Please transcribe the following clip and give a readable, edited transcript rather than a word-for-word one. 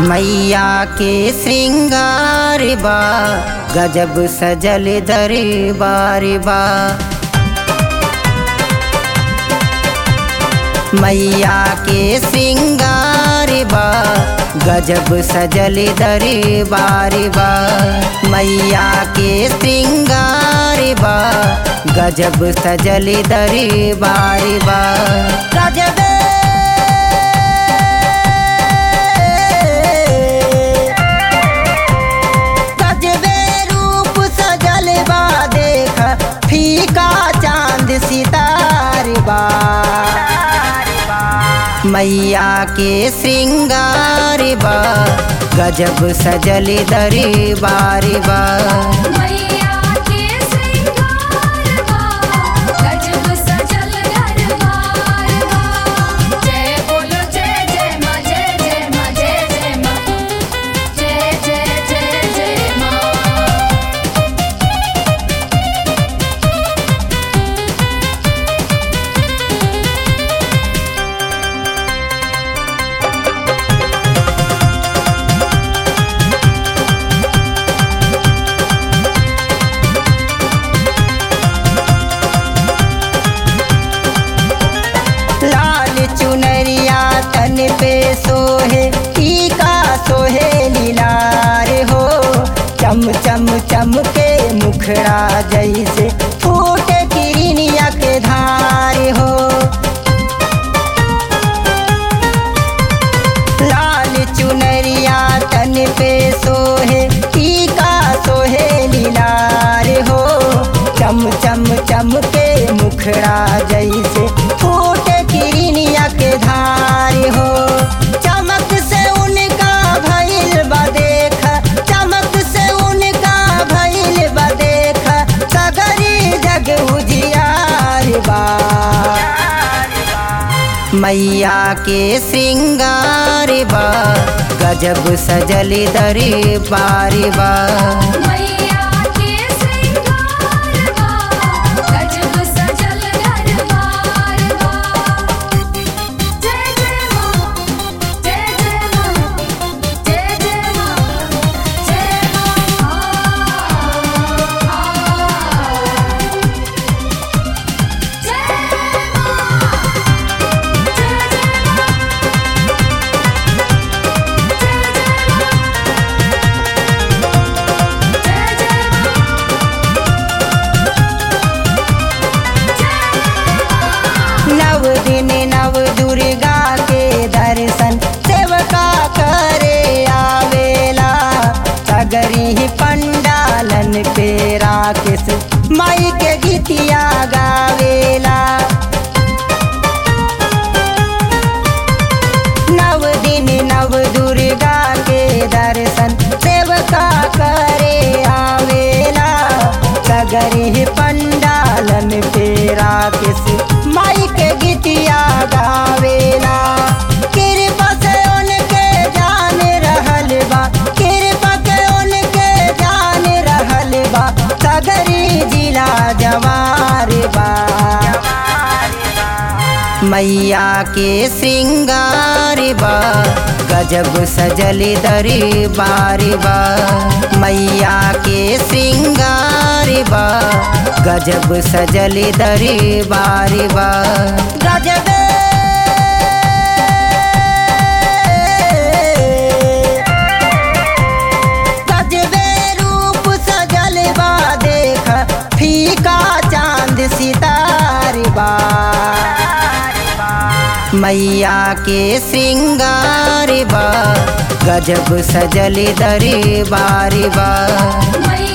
मैया के श्रृंगार बा गजब सजल दरबार बा। मैया के श्रृंगार बा गजब सजल दरबार बा। मैया के श्रृंगार बा गजब सजल दरबार बा। गजब फीका चांद सितार बा। मैया के श्रृंगार बा गजब सजल दरबार बा। मैया के श्रृंगार बा गजब सजल दरबार बा। जय बोलो जय जय माँ, जय जय माँ, जय जय माँ, जय जय जय जय माँ। चुनरिया तन पे सोहे टीका सोहे लीलार हो। चम चम चम के मुखड़ा जैसे फूटे किरनिया के धार हो। लाल चुनरिया तन पे सोहे टीका सोहे लीलार हो। चम चम चम के मुखड़ा जैसे फूटे किरनिया के धार हो। चमक से उनका भइल बा देख, चमक से उनका भइल बा देख, सगरी जग उजियार बा। मैया के श्रृंगार बा गजब सजल दरबार बा। मैया के श्रृंगार बा गजब सजल दरबार बा। जय जय माँ, जय जय माँ, जय जय माँ, जय माँ। जय नव दिन नव दुर्गा के दर्शन सेवका करे आवेला। सगरी पंडालन पे राकेश माई के गीतिया गावेला। नव दिन नव दुर्गा के दर्शन सेवका करे आवेला। सगरी पंडालन पे राकेश माई के गीतिया गावेला। कृपा से उनके जान रहल बा, कृपा से उनके जान रहल बा। सगरी जिला जवार बा। मैया के श्रृंगार बा गजब सजल दरबार बा। मैया के श्रृंगार बा गजब सजल दरबार बा। गजब गजबे रूप सजल बा देख, फीका चांद सितार बा। मैया के श्रृंगार बा गजब सजल दरबार बा।